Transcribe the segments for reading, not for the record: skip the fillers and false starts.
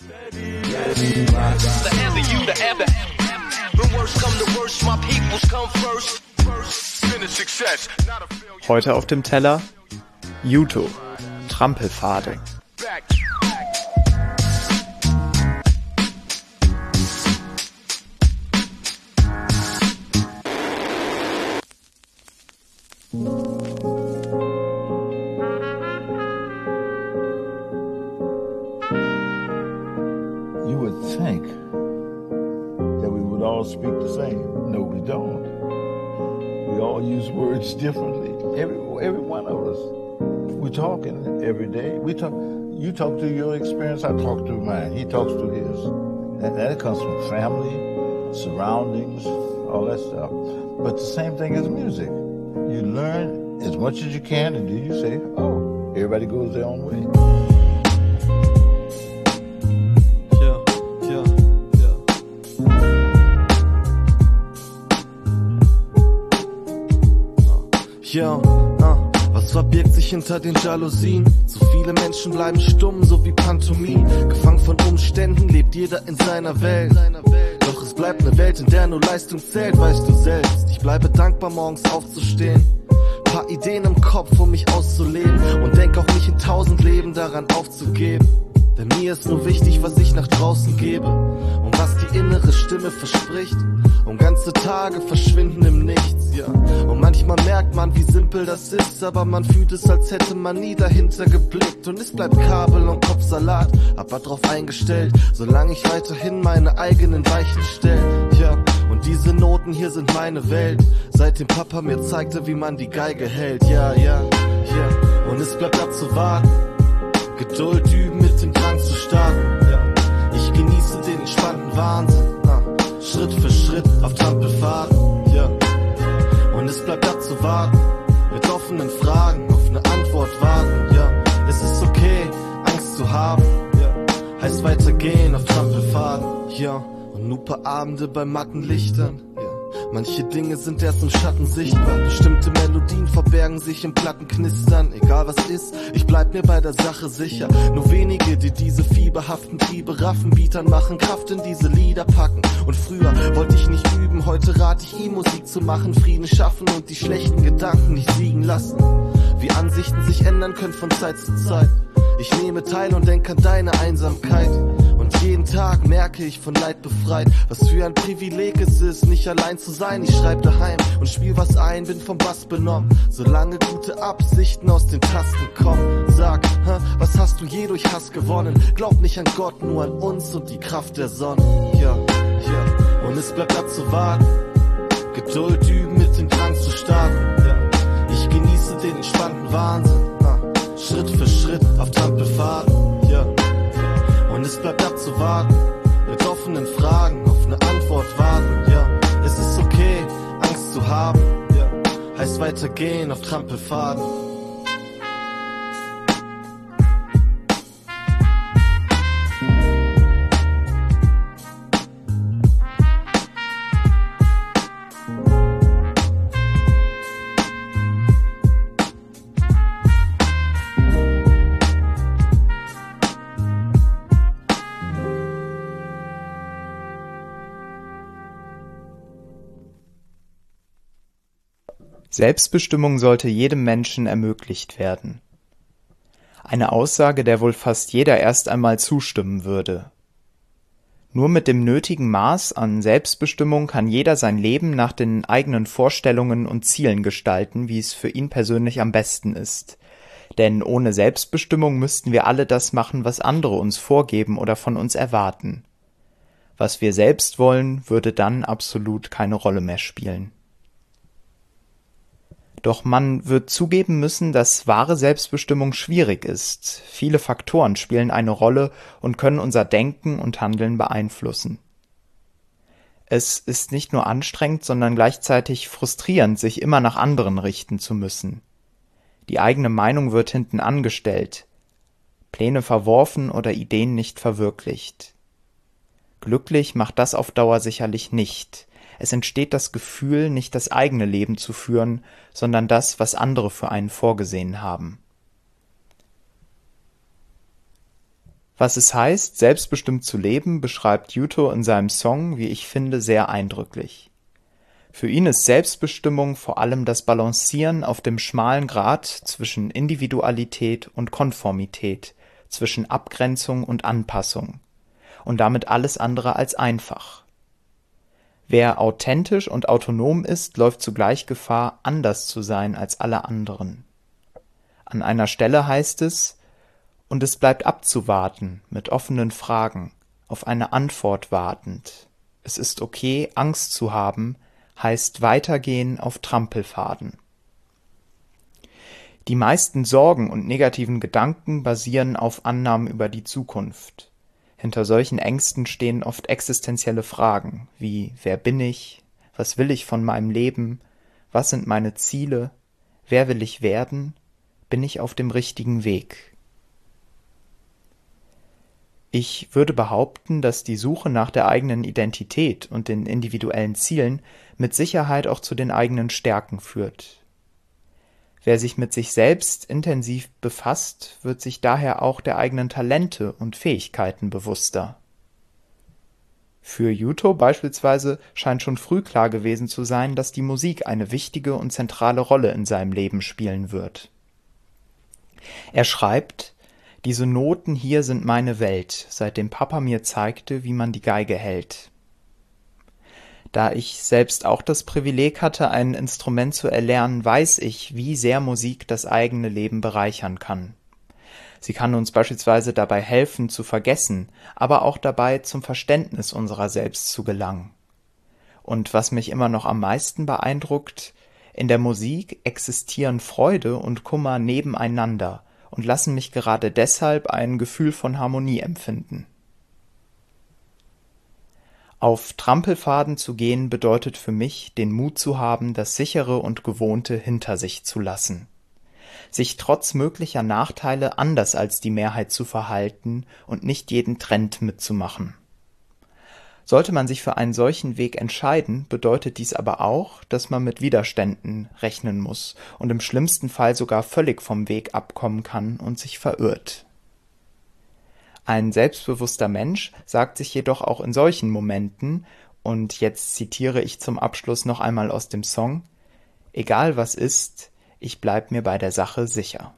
Heute auf dem Teller Yuto, Trampelpfade. You would think that we would all speak the same. No, we don't. We all use words differently. Every one of us. We're talking every day. You talk through your experience, I talk through mine. He talks through his. That comes from family, surroundings, all that stuff. But the same thing as music. You learn as much as you can, and then you say, oh, everybody goes their own way. Was verbirgt sich hinter den Jalousien? So viele Menschen bleiben stumm, so wie Pantomim. Gefangen von Umständen lebt jeder in seiner Welt. Doch es bleibt eine Welt, in der nur Leistung zählt, weißt du selbst. Ich bleibe dankbar, morgens aufzustehen. Paar Ideen im Kopf, um mich auszuleben. Und denk auch nicht in 1000 Leben daran aufzugeben. Denn mir ist nur wichtig, was ich nach draußen gebe. Und was die innere Stimme verspricht. Und ganze Tage verschwinden im Nichts, ja. Und manchmal merkt man, wie simpel das ist, aber man fühlt es, als hätte man nie dahinter geblickt. Und es bleibt Kabel und Kopfsalat, aber drauf eingestellt, solange ich weiterhin meine eigenen Weichen stell. Ja, und diese Noten hier sind meine Welt, seitdem Papa mir zeigte, wie man die Geige hält. Ja. Und es bleibt abzuwarten, Geduld üben, mit dem Drang zu starten. Ja, ich genieße den entspannten Wahnsinn. Schritt für Schritt auf Trampelpfaden, ja. Und es bleibt abzuwarten, mit offenen Fragen auf eine Antwort warten, ja. Es ist okay, Angst zu haben, ja. Heißt weitergehen auf Trampelpfaden, ja. Und nur paar Abende bei matten Lichtern, ja. Manche Dinge sind erst im Schatten sichtbar. Bestimmte Melodien verbergen sich im Plattenknistern. Egal was ist, ich bleib mir bei der Sache sicher. Nur wenige, die diese fieberhaften Triebe raffen, Bietern machen Kraft in diese Lieder packen. Und früher wollte ich nicht üben, heute rate ich ihm, Musik zu machen, Frieden schaffen und die schlechten Gedanken nicht siegen lassen. Wie Ansichten sich ändern können von Zeit zu Zeit. Ich nehme teil und denk an deine Einsamkeit. Und jeden Tag merke ich von Leid befreit. Was für ein Privileg es ist, nicht allein zu sein. Ich schreib daheim und spiel was ein, bin vom Bass benommen. Solange gute Absichten aus den Tasten kommen. Sag, was hast du je durch Hass gewonnen? Glaub nicht an Gott, nur an uns und die Kraft der Sonne. Ja. Und es bleibt abzuwarten, Geduld üben, mit dem Drang zu starten. Ja. Ich genieße den entspannten Wahnsinn. Schritt für Schritt auf Trampelpfaden, ja. Und es bleibt abzuwarten, mit offenen Fragen auf eine Antwort warten, ja. Es ist okay, Angst zu haben, ja. Heißt weitergehen auf Trampelpfaden. Selbstbestimmung sollte jedem Menschen ermöglicht werden. Eine Aussage, der wohl fast jeder erst einmal zustimmen würde. Nur mit dem nötigen Maß an Selbstbestimmung kann jeder sein Leben nach den eigenen Vorstellungen und Zielen gestalten, wie es für ihn persönlich am besten ist. Denn ohne Selbstbestimmung müssten wir alle das machen, was andere uns vorgeben oder von uns erwarten. Was wir selbst wollen, würde dann absolut keine Rolle mehr spielen. Doch man wird zugeben müssen, dass wahre Selbstbestimmung schwierig ist. Viele Faktoren spielen eine Rolle und können unser Denken und Handeln beeinflussen. Es ist nicht nur anstrengend, sondern gleichzeitig frustrierend, sich immer nach anderen richten zu müssen. Die eigene Meinung wird hinten angestellt, Pläne verworfen oder Ideen nicht verwirklicht. Glücklich macht das auf Dauer sicherlich nicht. Es entsteht das Gefühl, nicht das eigene Leben zu führen, sondern das, was andere für einen vorgesehen haben. Was es heißt, selbstbestimmt zu leben, beschreibt Yuto in seinem Song, wie ich finde, sehr eindrücklich. Für ihn ist Selbstbestimmung vor allem das Balancieren auf dem schmalen Grat zwischen Individualität und Konformität, zwischen Abgrenzung und Anpassung und damit alles andere als einfach. Wer authentisch und autonom ist, läuft zugleich Gefahr, anders zu sein als alle anderen. An einer Stelle heißt es: Und es bleibt abzuwarten, mit offenen Fragen, auf eine Antwort wartend. Es ist okay, Angst zu haben, heißt weitergehen auf Trampelpfaden. Die meisten Sorgen und negativen Gedanken basieren auf Annahmen über die Zukunft. Hinter solchen Ängsten stehen oft existenzielle Fragen wie: Wer bin ich? Was will ich von meinem Leben? Was sind meine Ziele? Wer will ich werden? Bin ich auf dem richtigen Weg? Ich würde behaupten, dass die Suche nach der eigenen Identität und den individuellen Zielen mit Sicherheit auch zu den eigenen Stärken führt. Wer sich mit sich selbst intensiv befasst, wird sich daher auch der eigenen Talente und Fähigkeiten bewusster. Für Yuto beispielsweise scheint schon früh klar gewesen zu sein, dass die Musik eine wichtige und zentrale Rolle in seinem Leben spielen wird. Er schreibt: Diese Noten hier sind meine Welt, seitdem Papa mir zeigte, wie man die Geige hält. Da ich selbst auch das Privileg hatte, ein Instrument zu erlernen, weiß ich, wie sehr Musik das eigene Leben bereichern kann. Sie kann uns beispielsweise dabei helfen, zu vergessen, aber auch dabei, zum Verständnis unserer selbst zu gelangen. Und was mich immer noch am meisten beeindruckt: In der Musik existieren Freude und Kummer nebeneinander und lassen mich gerade deshalb ein Gefühl von Harmonie empfinden. Auf Trampelpfaden zu gehen bedeutet für mich, den Mut zu haben, das Sichere und Gewohnte hinter sich zu lassen. Sich trotz möglicher Nachteile anders als die Mehrheit zu verhalten und nicht jeden Trend mitzumachen. Sollte man sich für einen solchen Weg entscheiden, bedeutet dies aber auch, dass man mit Widerständen rechnen muss und im schlimmsten Fall sogar völlig vom Weg abkommen kann und sich verirrt. Ein selbstbewusster Mensch sagt sich jedoch auch in solchen Momenten, und jetzt zitiere ich zum Abschluss noch einmal aus dem Song: Egal was ist, ich bleib mir bei der Sache sicher.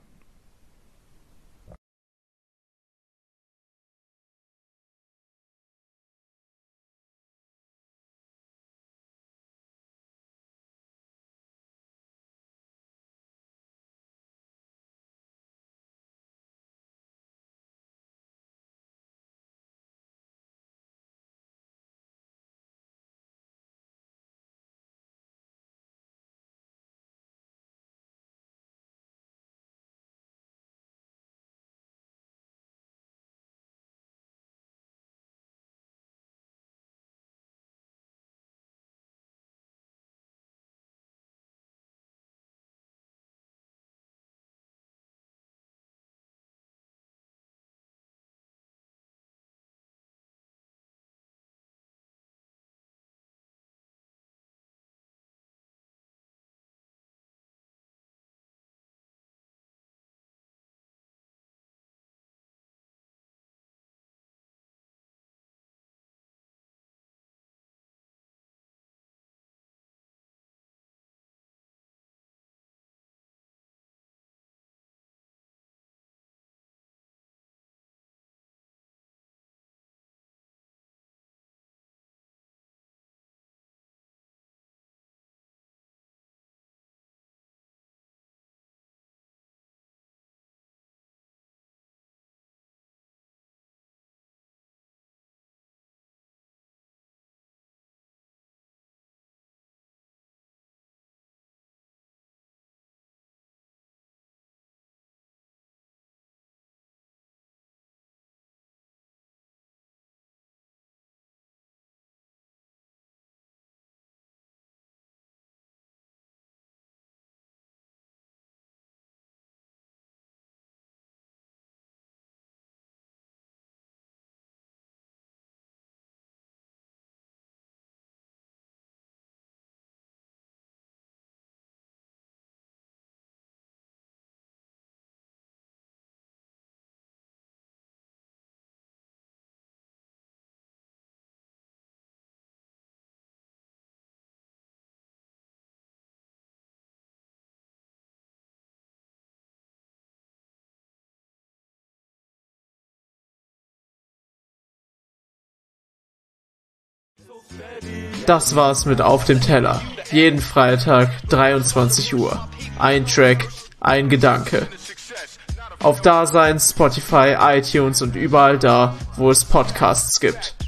Das war's mit Auf dem Teller. Jeden Freitag, 23 Uhr. Ein Track, ein Gedanke. Auf Dasein, Spotify, iTunes und überall da, wo es Podcasts gibt.